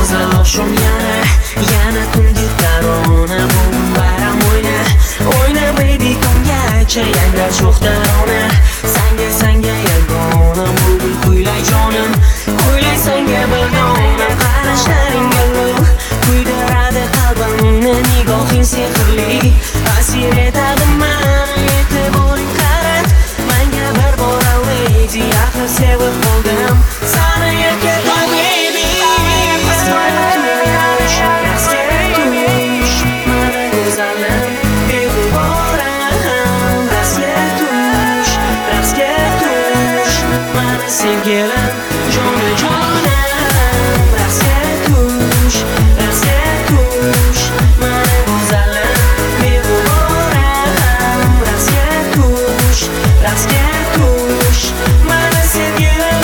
go'zal oqshom yana tungi tarona bu bayram o'yna baby tungacha yangrab sho'x tarona sanga yagona bulbul kuylay jonim kuylay sanga bildonim qarashlaring gullu kuydiradi qalbimni nigohing sehrli asir etadi mani e'tiboring qarat menga bir bora lady axir sevib qoldim sani erkaklar baby mana go'zalim beg'uboram rastga tush mana sevgilim jonim rastga tush mana go'zalim beg'uboram rastga tush mana sevgilim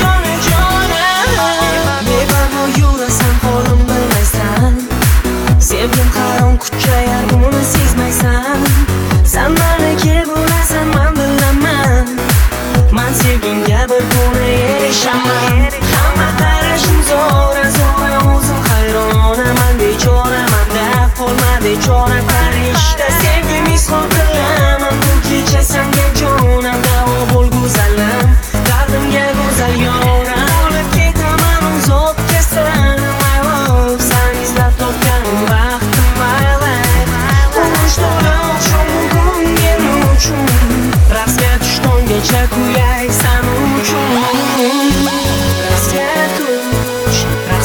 jonim beparvo yurasan holim bilmaysan sevgim harom kuchayar buni sezmaysan san maniki bo'lasan man bilaman man sevgimga bir kuni erishaman hamma qarashim zo'ra o'zim hayronaman bechoraman daf qolmadi chora farishta sevgim izhor qilaman bu kecha senga jonim davo bo'l go'zalim dardimga go'zal yoram olib ketaman uzoqqa seni my love san izlab topganim baxtim my life urush to'la oqshom bugun men uchun rastga tush tonggacha kuyay san uchun rastga tush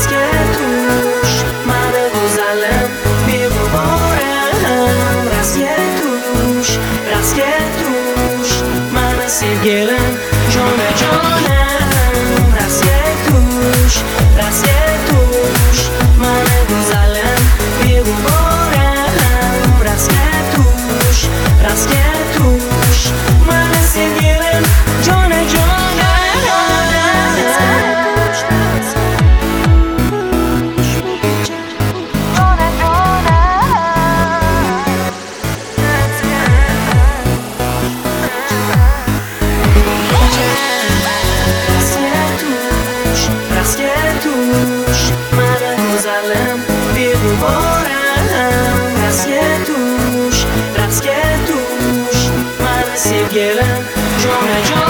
mana go'zalim beg'uboram rastga tush mana sevgilim jonim rastga tush mana go'zalim beg'uboram rastga tush mana sevgilim jonim mana go'zalim beg'uboram rastga tush mana sevgilim jonim